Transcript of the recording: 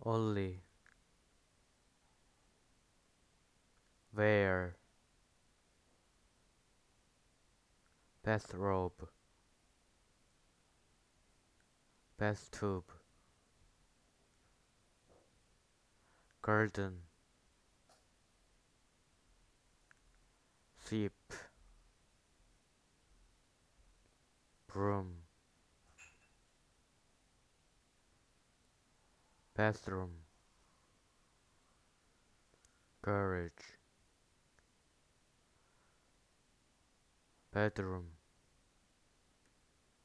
only, wear, bathrobe, bathtub, garden, sweep, broom, bathroom, garage, bedroom,